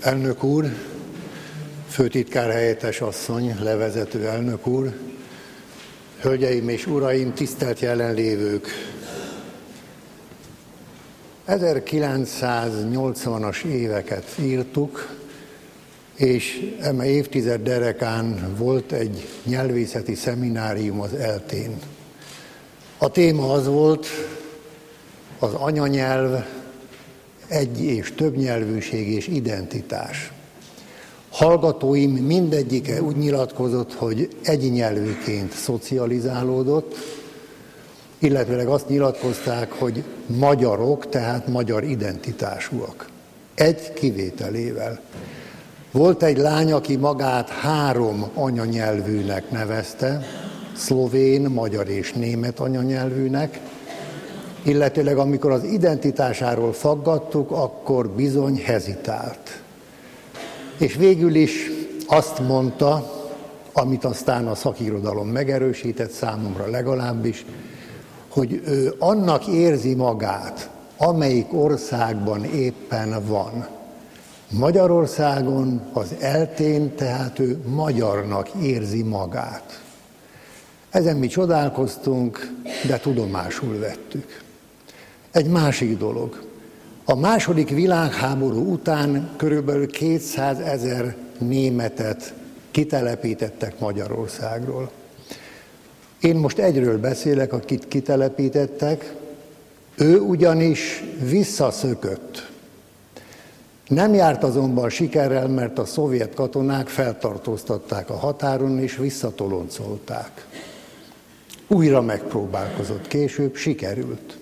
Elnök úr, főtitkár helyettes asszony, levezető elnök úr, hölgyeim és uraim, tisztelt jelenlévők! 1980-as éveket írtuk, és eme évtized derekán volt egy nyelvészeti szeminárium az ELTE-n. A téma az volt, az anyanyelv, egy- és többnyelvűség és identitás. Hallgatóim mindegyike úgy nyilatkozott, hogy egynyelvűként szocializálódott, illetőleg azt nyilatkozták, hogy magyarok, tehát magyar identitásúak. Egy kivételével. Volt egy lány, aki magát 3 anyanyelvűnek nevezte, szlovén, magyar és német anyanyelvűnek, illetőleg amikor az identitásáról faggattuk, akkor bizony hezitált. És végül is azt mondta, amit aztán a szakirodalom megerősített, számomra legalábbis, hogy ő annak érzi magát, amelyik országban éppen van. Magyarországon, az ELTE-n, tehát ő magyarnak érzi magát. Ezen mi csodálkoztunk, de tudomásul vettük. Egy másik dolog. A második világháború után körülbelül 200 000 németet kitelepítettek Magyarországról. Én most egyről beszélek, akit kitelepítettek, ő ugyanis visszaszökött. Nem járt azonban sikerrel, mert a szovjet katonák feltartóztatták a határon és visszatoloncolták. Újra megpróbálkozott később, sikerült.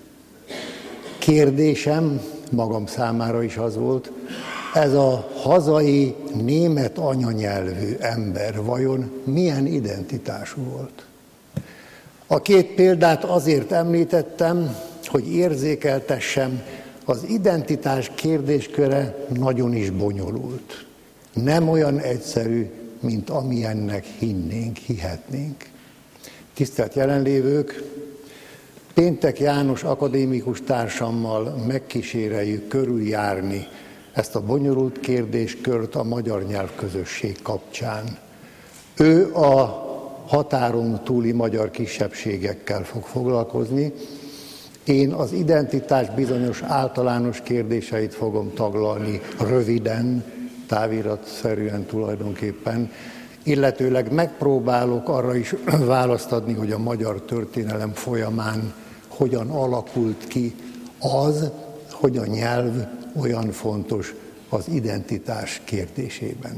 Kérdésem magam számára is az volt, ez a hazai német anyanyelvű ember vajon milyen identitású volt? A 2 példát azért említettem, hogy érzékeltessem, az identitás kérdésköre nagyon is bonyolult. Nem olyan egyszerű, mint amilyennek hihetnénk. Tisztelt jelenlévők, Péntek János akadémikus társammal megkíséreljük körüljárni ezt a bonyolult kérdéskört a magyar nyelvközösség kapcsán. Ő a határon túli magyar kisebbségekkel fog foglalkozni, én az identitás bizonyos általános kérdéseit fogom taglalni röviden, táviratszerűen tulajdonképpen, illetőleg megpróbálok arra is választ adni, hogy a magyar történelem folyamán hogyan alakult ki az, hogy a nyelv olyan fontos az identitás kérdésében.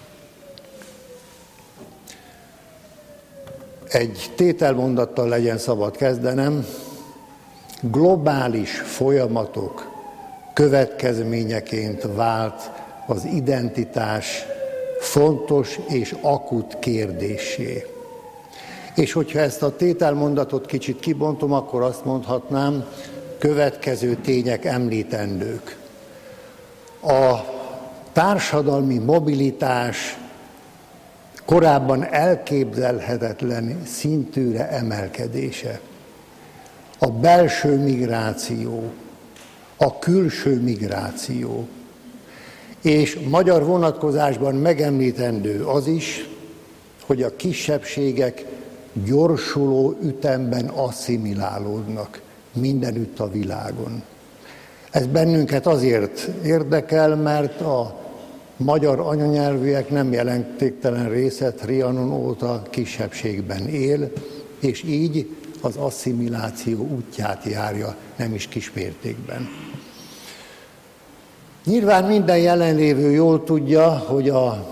Egy tételmondattal legyen szabad kezdenem. Globális folyamatok következményeként vált az identitás fontos és akut kérdéssé. És hogyha ezt a tételmondatot kicsit kibontom, akkor azt mondhatnám, következő tények említendők. A társadalmi mobilitás korábban elképzelhetetlen szintűre emelkedése. A belső migráció, a külső migráció, és magyar vonatkozásban megemlítendő az is, hogy a kisebbségek gyorsuló ütemben asszimilálódnak mindenütt a világon. Ez bennünket azért érdekel, mert a magyar anyanyelvűek nem jelentéktelen része Trianon óta kisebbségben él, és így az asszimiláció útját járja, nem is kismértékben. Nyilván minden jelenlévő jól tudja, hogy a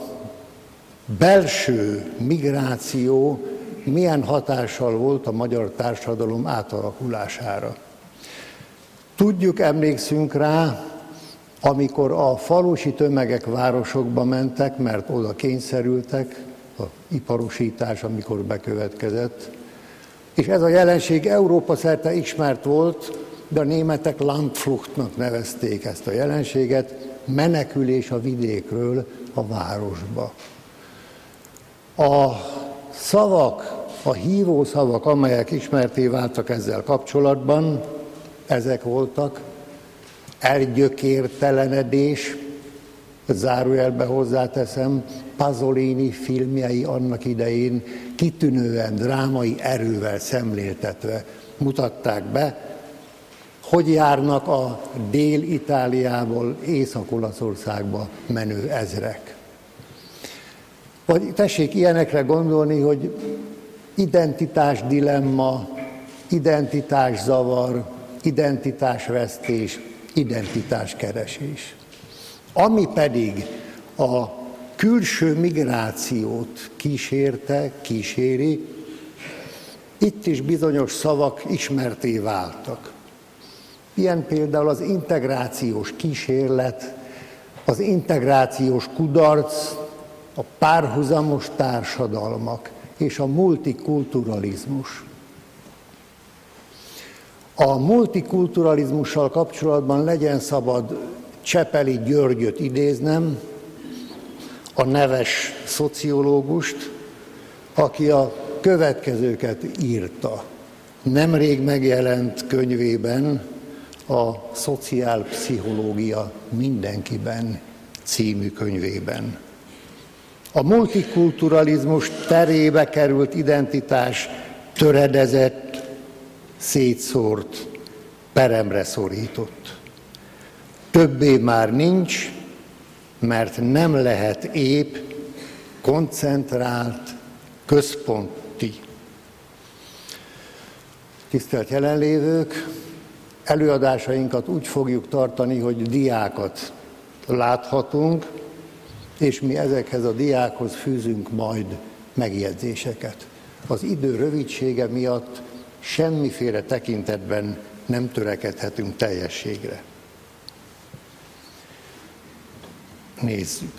belső migráció milyen hatással volt a magyar társadalom átalakulására. Tudjuk, emlékszünk rá, amikor a falusi tömegek városokba mentek, mert oda kényszerültek, az iparosítás, amikor bekövetkezett, és ez a jelenség Európa szerte ismert volt, de a németek Landfluchtnak nevezték ezt a jelenséget, menekülés a vidékről a városba. A szavak, a hívó szavak, amelyek ismertté váltak ezzel kapcsolatban, ezek voltak: elgyökértelenedés, zárójelbe hozzáteszem, Pasolini filmjei annak idején kitűnően drámai erővel szemléltetve mutatták be, hogy járnak a Dél-Itáliából Észak-Olaszországba menő ezrek. Vagy tessék ilyenekre gondolni, hogy identitásdilemma, identitászavar, identitásvesztés, identitáskeresés. Ami pedig a külső migrációt kíséri, itt is bizonyos szavak ismertté váltak. Ilyen például az integrációs kísérlet, az integrációs kudarc, a párhuzamos társadalmak és a multikulturalizmus. A multikulturalizmussal kapcsolatban legyen szabad Csepeli Györgyöt idéznem, a neves szociológust, aki a következőket írta. Nemrég megjelent könyvében, a Szociálpszichológia mindenkiben című könyvében. A multikulturalizmus terébe került identitás töredezett, szétszórt, peremre szorított. Többé már nincs, mert nem lehet épp, koncentrált, központi. Tisztelt jelenlévők, előadásainkat úgy fogjuk tartani, hogy diákat láthatunk, és mi ezekhez a diákhoz fűzünk majd megjegyzéseket. Az idő rövidsége miatt semmiféle tekintetben nem törekedhetünk teljességre. Nézzük.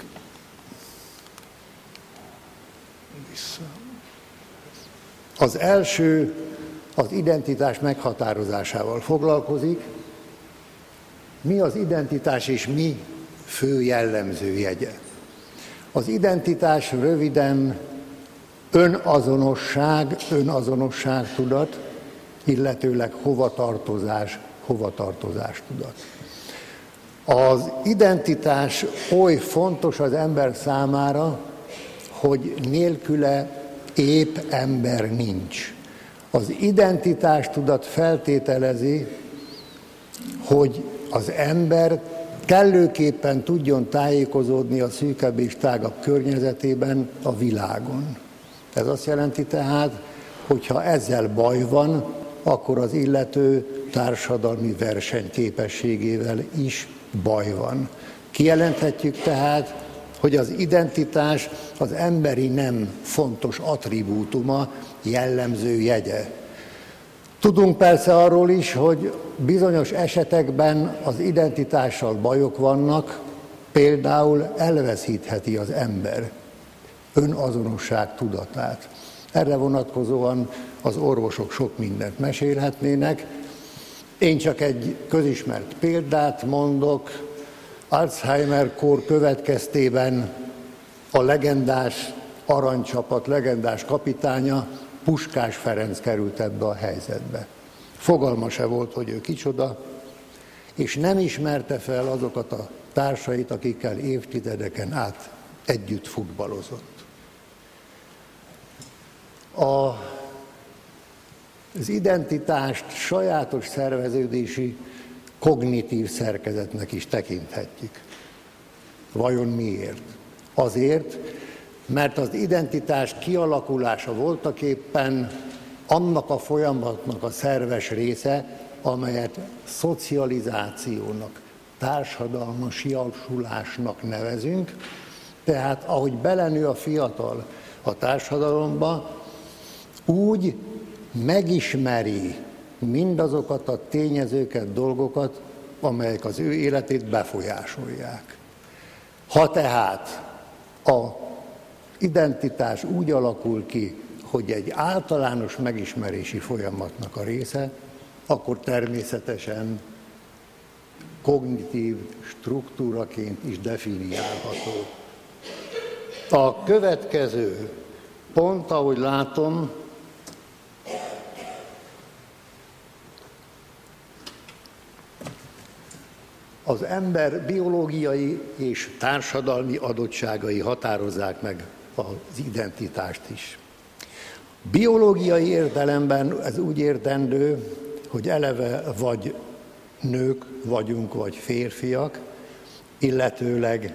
Az első az identitás meghatározásával foglalkozik. Mi az identitás és mi fő jellemzőjegye? Az identitás röviden önazonosságtudat, illetőleg hovatartozástudat. Az identitás oly fontos az ember számára, hogy nélküle épp ember nincs. Az identitástudat feltételezi, hogy az ember kellőképpen tudjon tájékozódni a szűkebb és tágabb környezetében, a világon. Ez azt jelenti tehát, hogyha ezzel baj van, akkor az illető társadalmi versenyképességével is baj van. Kijelenthetjük tehát, hogy az identitás az emberi nem fontos attribútuma, jellemző jegye. Tudunk persze arról is, hogy bizonyos esetekben az identitással bajok vannak, például elveszítheti az ember önazonosság tudatát. Erre vonatkozóan az orvosok sok mindent mesélhetnének. Én csak egy közismert példát mondok. Alzheimer-kór következtében a legendás aranycsapat, legendás kapitánya, Puskás Ferenc került ebbe a helyzetbe. Fogalma se volt, hogy ő kicsoda, és nem ismerte fel azokat a társait, akikkel évtizedeken át együtt futballozott. Az identitást sajátos szerveződési, kognitív szerkezetnek is tekinthetjük. Vajon miért? Azért, mert az identitás kialakulása voltaképpen annak a folyamatnak a szerves része, amelyet szocializációnak, társadalmasiasulásnak nevezünk. Tehát ahogy belenő a fiatal a társadalomba, úgy megismeri mindazokat a tényezőket, dolgokat, amelyek az ő életét befolyásolják. Ha tehát a identitás úgy alakul ki, hogy egy általános megismerési folyamatnak a része, akkor természetesen kognitív struktúraként is definiálható. A következő pont, ahogy látom, Az ember biológiai és társadalmi adottságai határozzák meg az identitást is. Biológiai értelemben ez úgy értendő, hogy eleve vagy nők vagyunk, vagy férfiak, illetőleg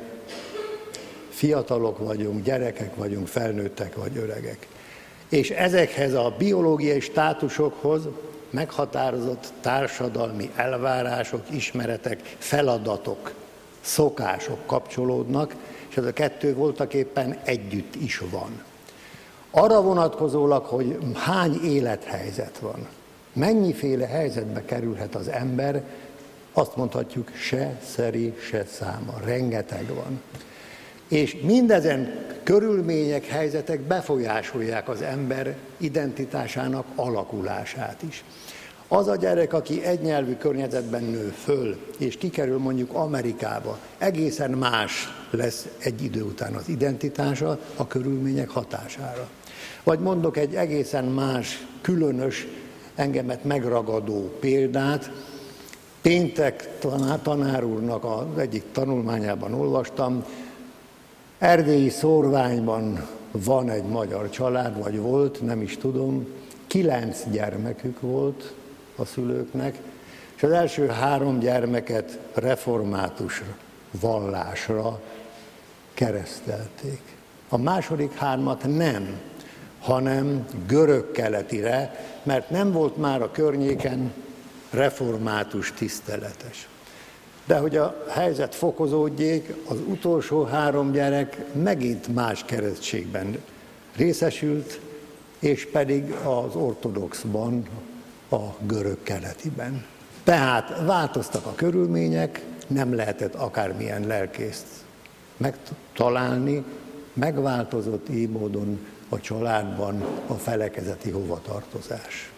fiatalok vagyunk, gyerekek vagyunk, felnőttek vagy öregek. És ezekhez a biológiai státusokhoz meghatározott társadalmi elvárások, ismeretek, feladatok, szokások kapcsolódnak, és ez a kettő voltaképpen együtt is van. Arra vonatkozólag, hogy hány élethelyzet van, mennyiféle helyzetbe kerülhet az ember, azt mondhatjuk, se szeri, se száma, rengeteg van. És mindezen körülmények, helyzetek befolyásolják az ember identitásának alakulását is. Az a gyerek, aki egynyelvű környezetben nő föl, és kikerül mondjuk Amerikába, egészen más lesz egy idő után az identitása a körülmények hatására. Vagy mondok egy egészen más, különös, engemet megragadó példát. Péntek tanár úrnak az egyik tanulmányában olvastam, erdélyi Szórványban van egy magyar család, vagy volt, nem is tudom, 9 gyermekük volt a szülőknek, és az első 3 gyermeket református vallásra keresztelték. A második 3-at nem, hanem görög-keletire, mert nem volt már a környéken református tiszteletes. De hogy a helyzet fokozódjék, az utolsó 3 gyerek megint más keresztségben részesült, és pedig az ortodoxban, a görög-keletiben. Tehát változtak a körülmények, nem lehetett akármilyen lelkészt megtalálni, megváltozott így módon a családban a felekezeti hovatartozás.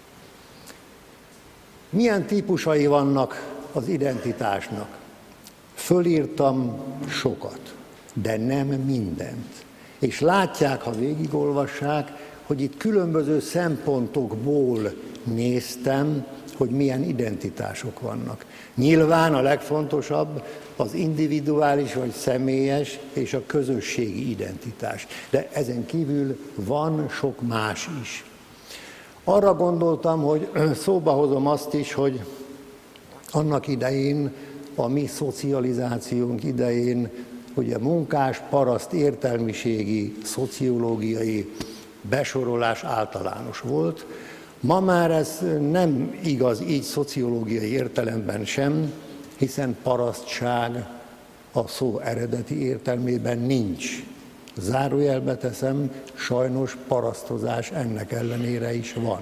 Milyen típusai vannak az identitásnak? Fölírtam sokat, de nem mindent. És látják, ha végigolvassák, hogy itt különböző szempontokból néztem, hogy milyen identitások vannak. Nyilván a legfontosabb az individuális vagy személyes és a közösségi identitás. De ezen kívül van sok más is. Arra gondoltam, hogy szóba hozom azt is, hogy annak idején, a mi szocializációnk idején, ugye munkás, paraszt, értelmiségi, szociológiai besorolás általános volt. Ma már ez nem igaz így szociológiai értelemben sem, hiszen parasztság a szó eredeti értelmében nincs. Zárójelbe teszem, sajnos parasztozás ennek ellenére is van.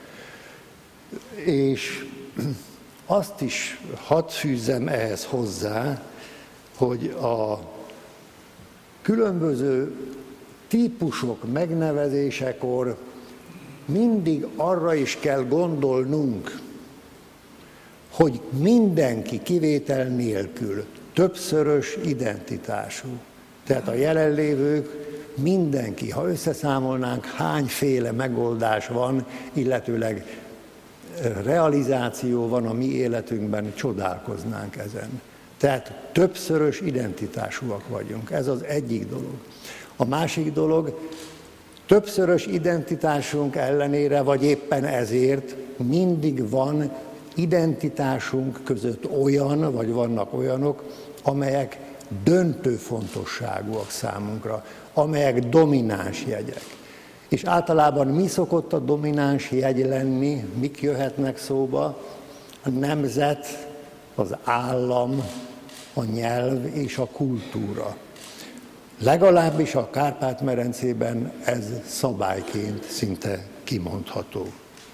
És azt is hadd fűzzem ehhez hozzá, hogy a különböző típusok megnevezésekor mindig arra is kell gondolnunk, hogy mindenki kivétel nélkül többszörös identitású. Tehát a jelenlévők mindenki, ha összeszámolnánk, hányféle megoldás van, illetőleg realizáció van a mi életünkben, csodálkoznánk ezen. Tehát többszörös identitásúak vagyunk. Ez az egyik dolog. A másik dolog, többszörös identitásunk ellenére, vagy éppen ezért mindig van identitásunk között olyan, vagy vannak olyanok, amelyek döntő fontosságúak számunkra, amelyek domináns jegyek. És általában mi szokott a domináns jegy lenni, mik jöhetnek szóba? A nemzet, az állam, a nyelv és a kultúra. Legalábbis a Kárpát-medencében ez szabályként szinte kimondható.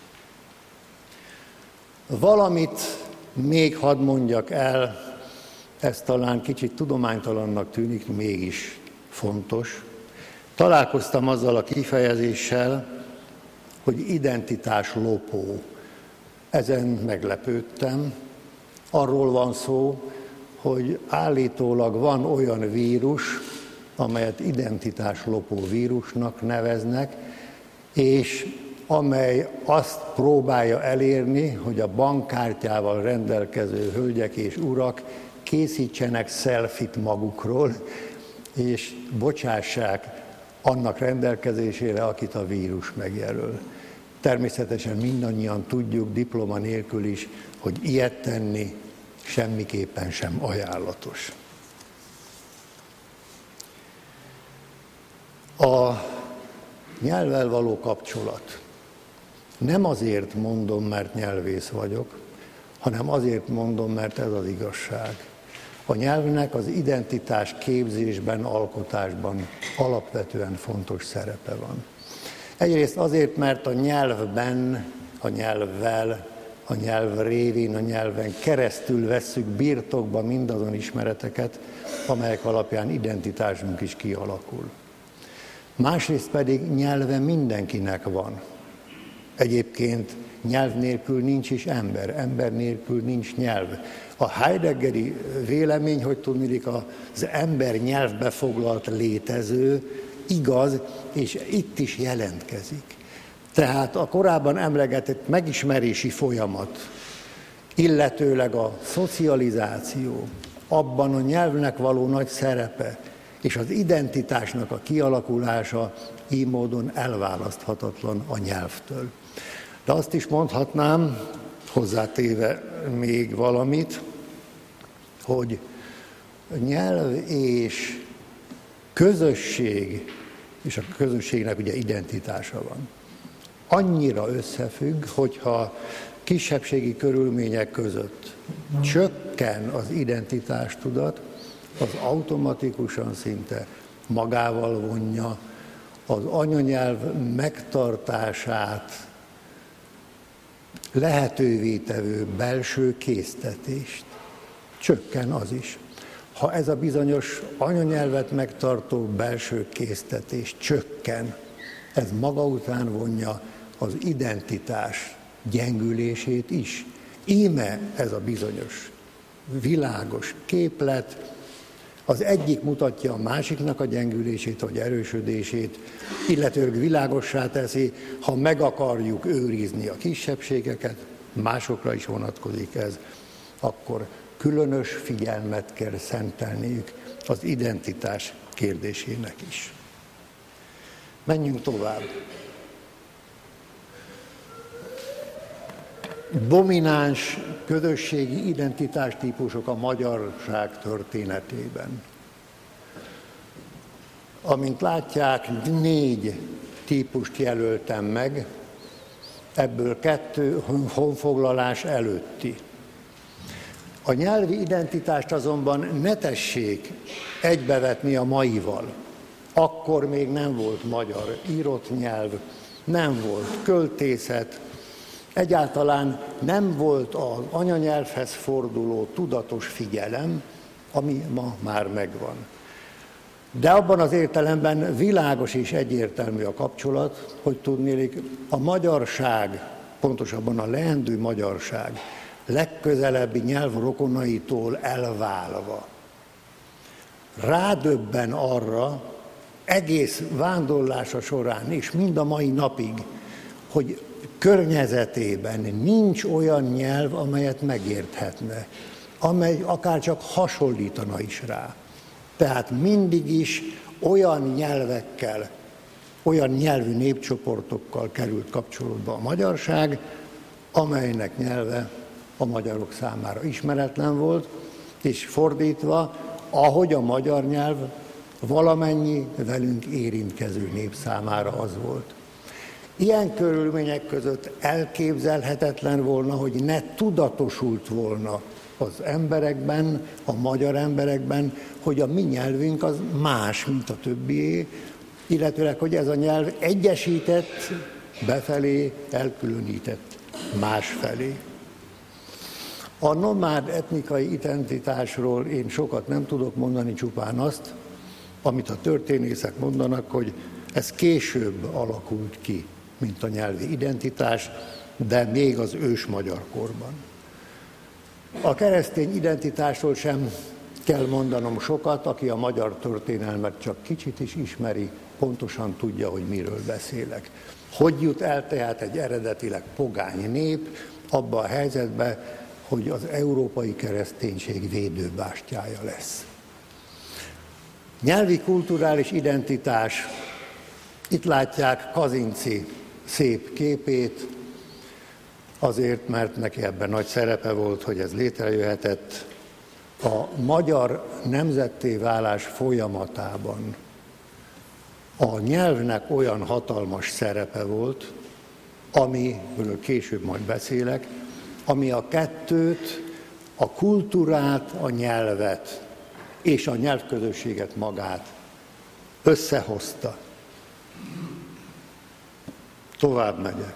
Valamit még hadd mondjak el, ez talán kicsit tudománytalannak tűnik, mégis fontos. Találkoztam azzal a kifejezéssel, hogy identitáslopó. Ezen meglepődtem. Arról van szó, hogy állítólag van olyan vírus, amelyet identitáslopó vírusnak neveznek, és amely azt próbálja elérni, hogy a bankkártyával rendelkező hölgyek és urak készítsenek selfit magukról, és bocsássák annak rendelkezésére, akit a vírus megjelöl. Természetesen mindannyian tudjuk, diploma nélkül is, hogy ilyet tenni semmiképpen sem ajánlatos. A nyelvvel való kapcsolat. Nem azért mondom, mert nyelvész vagyok, hanem azért mondom, mert ez az igazság. A nyelvnek az identitás képzésben, alkotásban alapvetően fontos szerepe van. Egyrészt azért, mert a nyelvben, a nyelvvel, a nyelv révén, a nyelven keresztül vesszük birtokba mindazon ismereteket, amelyek alapján identitásunk is kialakul. Másrészt pedig nyelve mindenkinek van. Egyébként nyelv nélkül nincs is ember, ember nélkül nincs nyelv. A heideggeri vélemény, hogy tudniillik, az ember nyelvbe foglalt létező, igaz, és itt is jelentkezik. Tehát a korábban emlegetett megismerési folyamat, illetőleg a szocializáció, abban a nyelvnek való nagy szerepe, és az identitásnak a kialakulása így módon elválaszthatatlan a nyelvtől. De azt is mondhatnám, hozzátéve még valamit, hogy nyelv és közösség, és a közösségnek ugye identitása van. Annyira összefügg, hogyha kisebbségi körülmények között csökken az identitástudat, az automatikusan szinte magával vonja az anyanyelv megtartását lehetővé tevő belső késztetést. Csökken az is. Ha ez a bizonyos anyanyelvet megtartó belső késztetés csökken, ez maga után vonja az identitás gyengülését is. Íme ez a bizonyos világos képlet, az egyik mutatja a másiknak a gyengülését vagy erősödését, illetőleg világossá teszi, ha meg akarjuk őrizni a kisebbségeket, másokra is vonatkozik ez, akkor különös figyelmet kell szentelniük az identitás kérdésének is. Menjünk tovább. Domináns közösségi identitástípusok a magyarság történetében. Amint látják, 4 típust jelöltem meg, ebből 2 honfoglalás előtti. A nyelvi identitást azonban ne tessék egybevetni a maival. Akkor még nem volt magyar írott nyelv, nem volt költészet, egyáltalán nem volt az anyanyelvhez forduló tudatos figyelem, ami ma már megvan. De abban az értelemben világos és egyértelmű a kapcsolat, hogy tudniillik, a magyarság, pontosabban a leendő magyarság legközelebbi nyelvrokonaitól elválva rádöbben arra egész vándorlása során, és mind a mai napig, hogy környezetében nincs olyan nyelv, amelyet megérthetne, amely akár csak hasonlítana is rá. Tehát mindig is olyan nyelvekkel, olyan nyelvű népcsoportokkal került kapcsolatba a magyarság, amelynek nyelve a magyarok számára ismeretlen volt, és fordítva, ahogy a magyar nyelv valamennyi velünk érintkező nép számára az volt. Ilyen körülmények között elképzelhetetlen volna, hogy ne tudatosult volna az emberekben, a magyar emberekben, hogy a mi nyelvünk az más, mint a többié, illetőleg, hogy ez a nyelv egyesített befelé, elkülönített másfelé. A nomád etnikai identitásról én sokat nem tudok mondani, csupán azt, amit a történészek mondanak, hogy ez később alakult ki, mint a nyelvi identitás, de még az ősmagyar korban. A keresztény identitásról sem kell mondanom sokat, aki a magyar történelmet csak kicsit is ismeri, pontosan tudja, hogy miről beszélek. Hogy jut el tehát egy eredetileg pogány nép abba a helyzetbe, hogy az európai kereszténység védőbástyája lesz? Nyelvi kulturális identitás. Itt látják Kazinczy szép képét, azért, mert neki ebben nagy szerepe volt, hogy ez létrejöhetett. A magyar nemzetté válás folyamatában a nyelvnek olyan hatalmas szerepe volt, amiről később majd beszélek, ami a kettőt, a kultúrát, a nyelvet és a nyelvközösséget magát összehozta. Tovább megyek.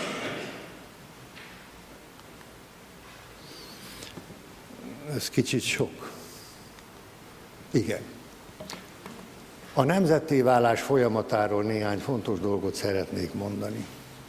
Ez kicsit sok. Igen. A nemzetté válás folyamatáról néhány fontos dolgot szeretnék mondani.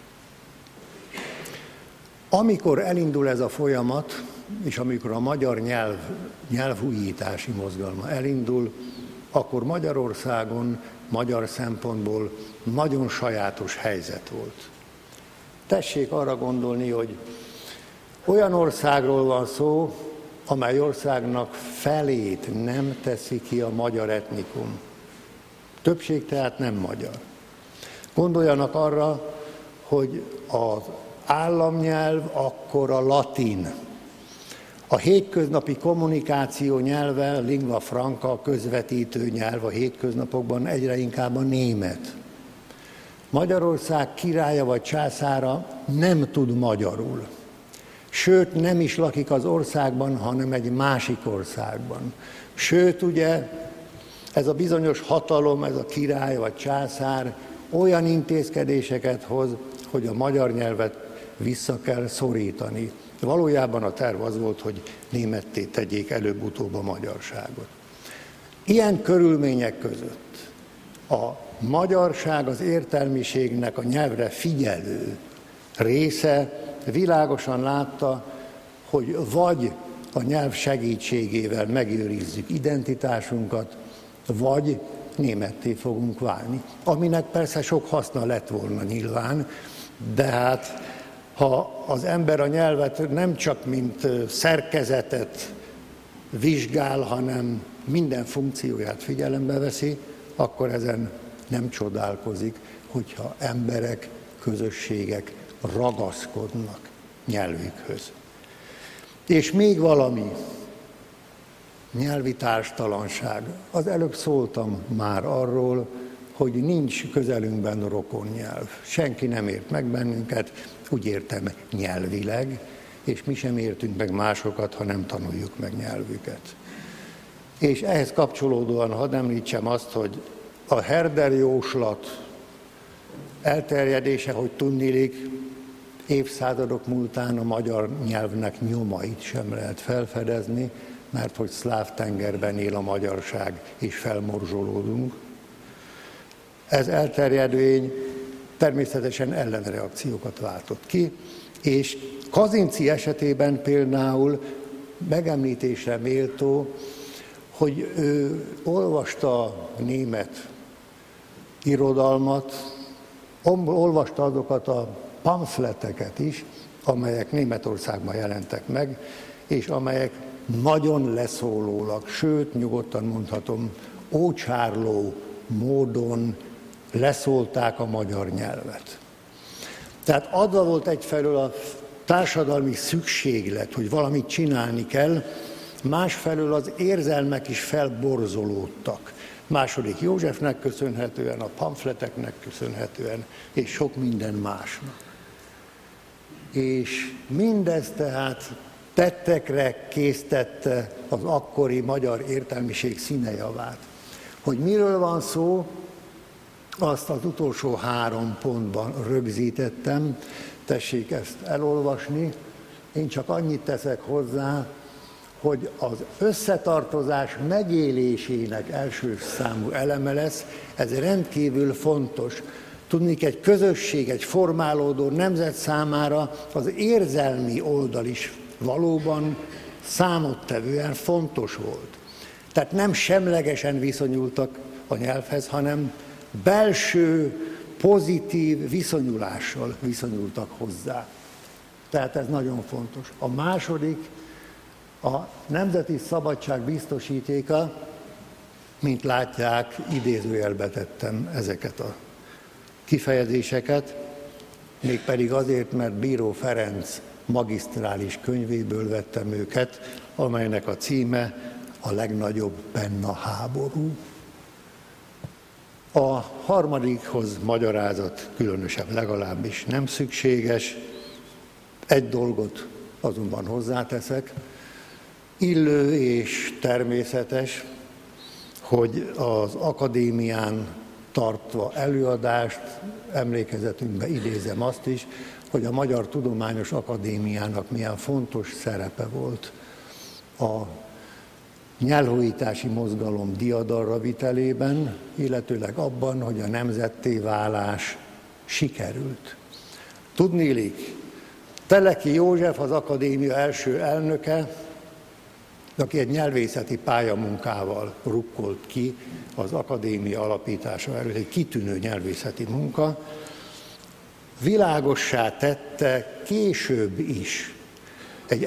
Amikor elindul ez a folyamat, és amikor a magyar nyelvújítási mozgalma elindul, akkor Magyarországon, magyar szempontból nagyon sajátos helyzet volt. Tessék arra gondolni, hogy olyan országról van szó, amely országnak felét nem teszi ki a magyar etnikum. Többség tehát nem magyar. Gondoljanak arra, hogy az államnyelv akkor a latin. A hétköznapi kommunikáció nyelve, lingua franca, a közvetítő nyelv a hétköznapokban egyre inkább a német. Magyarország királya vagy császára nem tud magyarul. Sőt, nem is lakik az országban, hanem egy másik országban. Sőt, ugye, ez a bizonyos hatalom, ez a király vagy császár olyan intézkedéseket hoz, hogy a magyar nyelvet vissza kell szorítani. Valójában a terv az volt, hogy németté tegyék előbb-utóbb a magyarságot. Ilyen körülmények között a magyarság az értelmiségnek a nyelvre figyelő része világosan látta, hogy vagy a nyelv segítségével megőrizzük identitásunkat, vagy németté fogunk válni. Aminek persze sok haszna lett volna nyilván, de hát ha az ember a nyelvet nem csak mint szerkezetet vizsgál, hanem minden funkcióját figyelembe veszi, akkor ezen nem csodálkozik, hogyha emberek, közösségek ragaszkodnak nyelvükhöz. És még valami, nyelvi társtalanság. Az előbb szóltam már arról, hogy nincs közelünkben rokonnyelv. Senki nem ért meg bennünket, úgy értem nyelvileg, és mi sem értünk meg másokat, ha nem tanuljuk meg nyelvüket. És ehhez kapcsolódóan hadd említsem azt, hogy a Herder jóslat elterjedése, hogy tudniillik, évszázadok múltán a magyar nyelvnek nyomait sem lehet felfedezni, mert hogy szláv tengerben él a magyarság, és felmorzsolódunk. Ez elterjedvény természetesen ellenreakciókat váltott ki, és Kazinczy esetében például megemlítésre méltó, hogy ő olvasta a német irodalmat, olvasta azokat a pamfleteket is, amelyek Németországban jelentek meg, és amelyek nagyon leszólólag, sőt, nyugodtan mondhatom, ócsárló módon leszólták a magyar nyelvet. Tehát adva volt egyfelől a társadalmi szükséglet, hogy valamit csinálni kell, másfelől az érzelmek is felborzolódtak. Második Józsefnek köszönhetően, a pamfleteknek köszönhetően, és sok minden másnak. És mindez tehát tettekre késztette az akkori magyar értelmiség színejavát. Hogy miről van szó, azt az utolsó 3 pontban rögzítettem, tessék ezt elolvasni. Én csak annyit teszek hozzá, hogy az összetartozás megélésének első számú eleme lesz, ez rendkívül fontos. Tudniillik, egy közösség, egy formálódó nemzet számára az érzelmi oldal is valóban számottevően fontos volt. Tehát nem semlegesen viszonyultak a nyelvhez, hanem belső pozitív viszonyulással viszonyultak hozzá. Tehát ez nagyon fontos. A második, a nemzeti szabadság biztosítéka, mint látják, idézőjelbe tettem ezeket a kifejezéseket, mégpedig azért, mert Bíró Ferenc magisztrális könyvéből vettem őket, amelynek a címe A legnagyobb penna háború. A harmadikhoz magyarázat különösebb legalábbis nem szükséges. Egy dolgot azonban hozzáteszek. Illő és természetes, hogy az akadémián tartva előadást, emlékezetünkbe idézem azt is, hogy a Magyar Tudományos Akadémiának milyen fontos szerepe volt a nyelvújítási mozgalom diadalra vitelében, illetőleg abban, hogy a nemzetté válás sikerült. Tudniillik, Teleki József, az akadémia első elnöke, aki egy nyelvészeti pályamunkával rukkolt ki az akadémia alapítása előtt, egy kitűnő nyelvészeti munka, világossá tette később is egy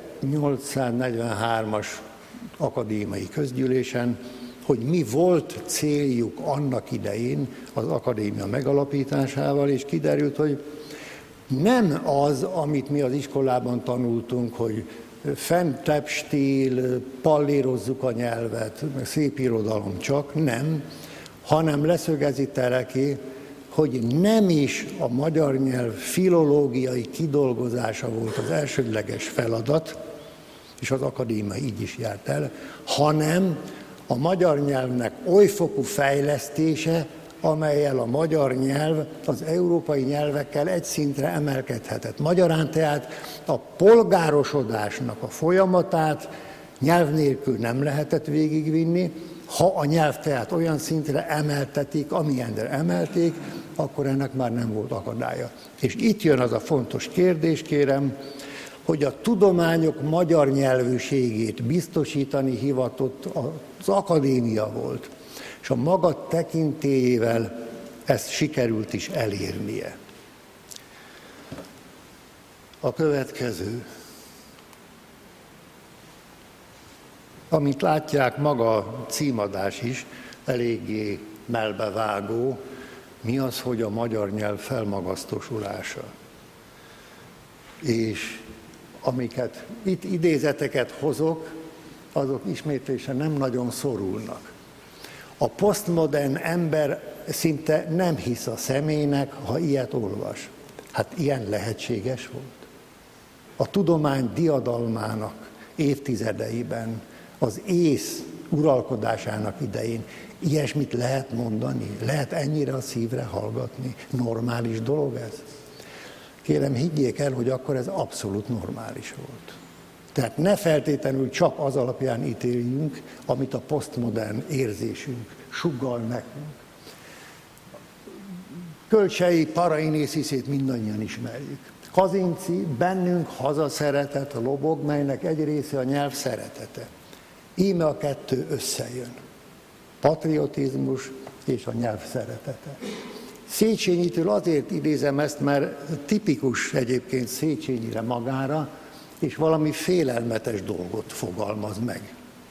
1843-as akadémiai közgyűlésen, hogy mi volt céljuk annak idején az akadémia megalapításával, és kiderült, hogy nem az, amit mi az iskolában tanultunk, hogy fentebb stíl, pallírozzuk a nyelvet, szép irodalom csak, nem, hanem leszögezi Teleki, hogy nem is a magyar nyelv filológiai kidolgozása volt az elsődleges feladat, és az akadémia így is járt el, hanem a magyar nyelvnek olyfokú fejlesztése, amellyel a magyar nyelv az európai nyelvekkel egy szintre emelkedhetett. Magyarán tehát a polgárosodásnak a folyamatát nyelv nélkül nem lehetett végigvinni, ha a nyelv tehát olyan szintre emeltetik, amilyenre emelték, akkor ennek már nem volt akadálya. És itt jön az a fontos kérdés, kérem, hogy a tudományok magyar nyelvűségét biztosítani hivatott az akadémia volt, és a maga tekintélyével ezt sikerült is elérnie. A következő. Amit látják, maga a címadás is eléggé melbevágó, mi az, hogy a magyar nyelv felmagasztosulása. És amiket itt idézeteket hozok, azok ismétlésen nem nagyon szorulnak. A posztmodern ember szinte nem hisz a szemének, ha ilyet olvas. Hát ilyen lehetséges volt. A tudomány diadalmának évtizedeiben, az ész uralkodásának idején ilyesmit lehet mondani? Lehet ennyire a szívre hallgatni? Normális dolog ez? Kérem, higgyék el, hogy akkor ez abszolút normális volt. Tehát ne feltétlenül csak az alapján ítéljünk, amit a posztmodern érzésünk suggal nekünk. Kölcsei Parainésziszét mindannyian ismerjük. Kazinczy bennünk hazaszeretet lobog, melynek egy része a nyelv szeretete. Íme a kettő összejön. Patriotizmus és a nyelv szeretete. Széchenyitől azért idézem ezt, mert tipikus egyébként Széchenyire magára, és valami félelmetes dolgot fogalmaz meg.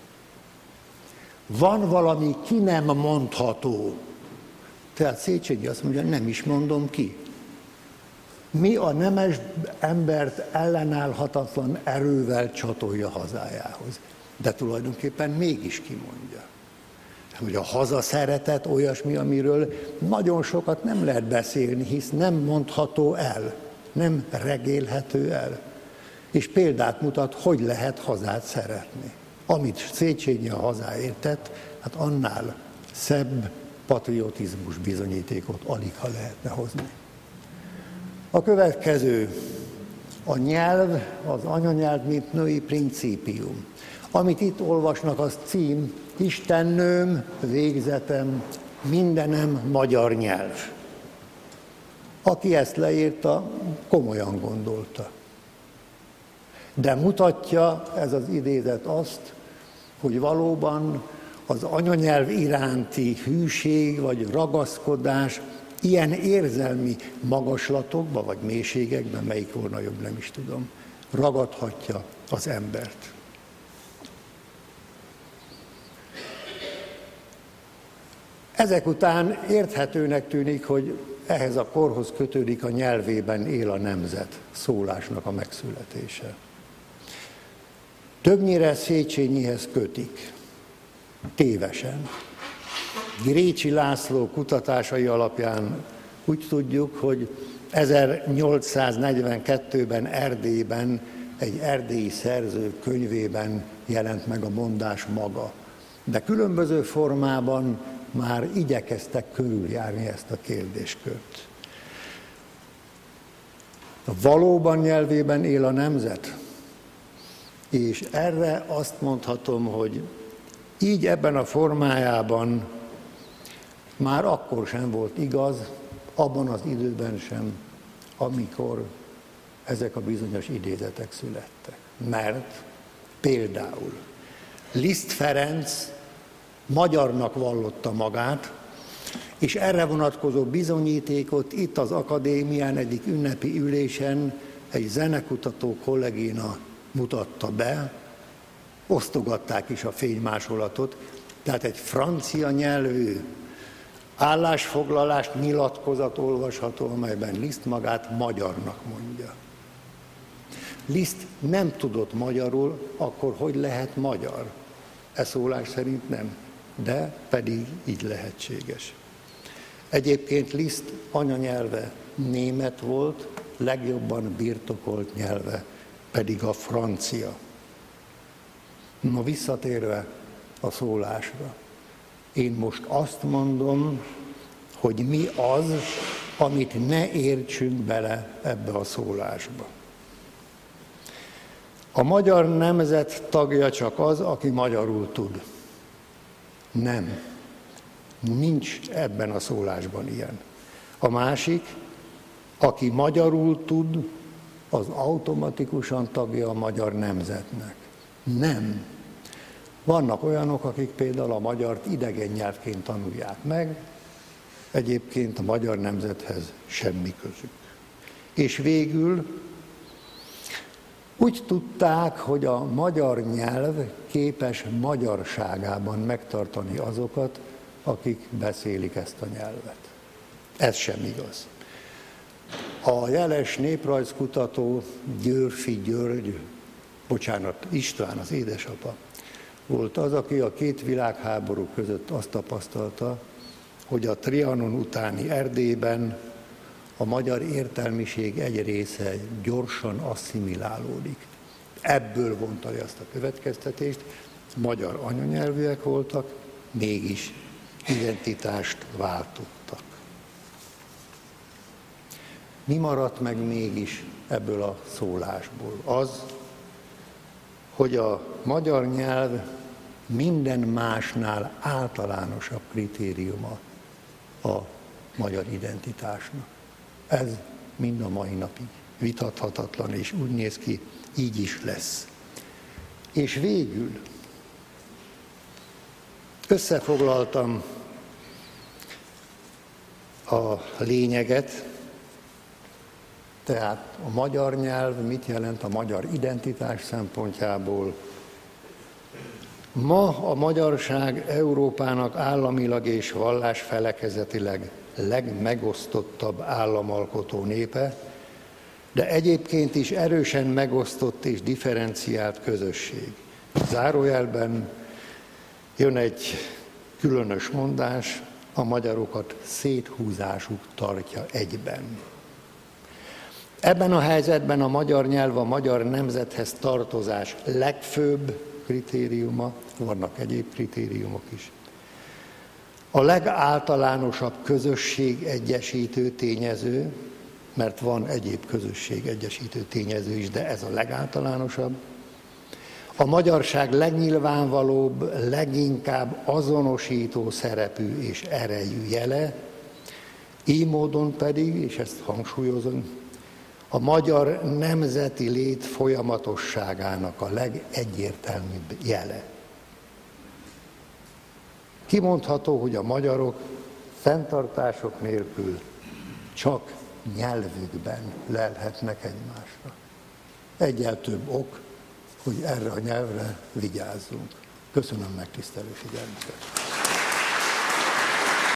Van valami ki nem mondható. Tehát Széchenyi azt mondja, nem is mondom ki. Mi a nemes embert ellenállhatatlan erővel csatolja hazájához. De tulajdonképpen mégis kimondja. Hogy a hazaszeretet olyasmi, amiről nagyon sokat nem lehet beszélni, hisz nem mondható el, nem regélhető el. És példát mutat, hogy lehet hazát szeretni. Amit Széchenyi a hazáért tett, hát annál szebb patriotizmus bizonyítékot alig ha lehetne hozni. A következő, a nyelv, az anyanyelv, mint női principium. Amit itt olvasnak, az cím, Istennőm, végzetem, mindenem magyar nyelv. Aki ezt leírta, komolyan gondolta. De mutatja ez az idézet azt, hogy valóban az anyanyelv iránti hűség vagy ragaszkodás ilyen érzelmi magaslatokba vagy mélységekben, melyik volna jobb, nem is tudom, ragadhatja az embert. Ezek után érthetőnek tűnik, hogy ehhez a korhoz kötődik a nyelvében él a nemzet szólásnak a megszületése. Többnyire Széchenyihez kötik, tévesen. Grécsi László kutatásai alapján úgy tudjuk, hogy 1842-ben Erdélyben egy erdélyi szerző könyvében jelent meg a mondás maga. De különböző formában már igyekeztek körüljárni ezt a kérdéskört. Valóban nyelvében él a nemzet? És erre azt mondhatom, hogy így ebben a formájában már akkor sem volt igaz, abban az időben sem, amikor ezek a bizonyos idézetek születtek. Mert például Liszt Ferenc magyarnak vallotta magát, és erre vonatkozó bizonyítékot itt az akadémián egyik ünnepi ülésen egy zenekutató kollégina mutatta be, osztogatták is a fénymásolatot, tehát egy francia nyelvű állásfoglalást, nyilatkozat olvasható, amelyben Liszt magát magyarnak mondja. Liszt nem tudott magyarul, akkor hogy lehet magyar? E szólás szerint nem, de pedig így lehetséges. Egyébként Liszt anyanyelve német volt, legjobban birtokolt nyelve pedig a francia. Na, visszatérve a szólásra. Én most azt mondom, hogy mi az, amit ne értsünk bele ebbe a szólásba. A magyar nemzet tagja csak az, aki magyarul tud. Nem. Nincs ebben a szólásban ilyen. A másik, aki magyarul tud, az automatikusan tagja a magyar nemzetnek. Nem. Vannak olyanok, akik például a magyart idegen nyelvként tanulják meg, egyébként a magyar nemzethez semmi közük. És végül úgy tudták, hogy a magyar nyelv képes magyarságában megtartani azokat, akik beszélik ezt a nyelvet. Ez sem igaz. A jeles néprajzkutató Győrfi György, István, az édesapa, volt az, aki a két világháború között azt tapasztalta, hogy a Trianon utáni Erdélyben a magyar értelmiség egy része gyorsan asszimilálódik. Ebből vonta le azt a következtetést, magyar anyanyelvűek voltak, mégis identitást váltottak. Mi maradt meg mégis ebből a szólásból? Az, hogy a magyar nyelv minden másnál általánosabb kritériuma a magyar identitásnak. Ez mind a mai napig vitathatatlan, és úgy néz ki, így is lesz. És végül összefoglaltam a lényeget, tehát a magyar nyelv mit jelent a magyar identitás szempontjából. Ma a magyarság Európának államilag és vallásfelekezetileg legmegosztottabb államalkotó népe, de egyébként is erősen megosztott és differenciált közösség. Zárójelben jön egy különös mondás, a magyarokat széthúzásuk tartja egyben. Ebben a helyzetben a magyar nyelv a magyar nemzethez tartozás legfőbb kritériuma, vannak egyéb kritériumok is. A legáltalánosabb közösségegyesítő tényező, mert van egyéb közösségegyesítő tényező is, de ez a legáltalánosabb. A magyarság legnyilvánvalóbb, leginkább azonosító szerepű és erejű jele, így módon pedig, és ezt hangsúlyozom, a magyar nemzeti lét folyamatosságának a legegyértelműbb jele. Kimondható, hogy a magyarok fenntartások nélkül csak nyelvükben lelhetnek egymásra. Egyel több ok, hogy erre a nyelvre vigyázzunk. Köszönöm megtisztelő figyelmüket.